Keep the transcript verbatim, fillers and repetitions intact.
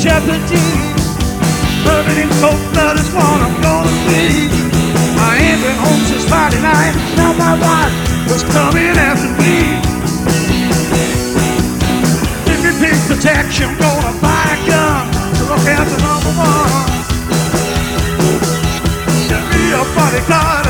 jeopardy. Burning in cold blood is what I'm gonna be. I ain't been home since Friday night. Now my wife was coming after me. If you take protection, gonna buy a gun to look after number one. Get me a bodyguard.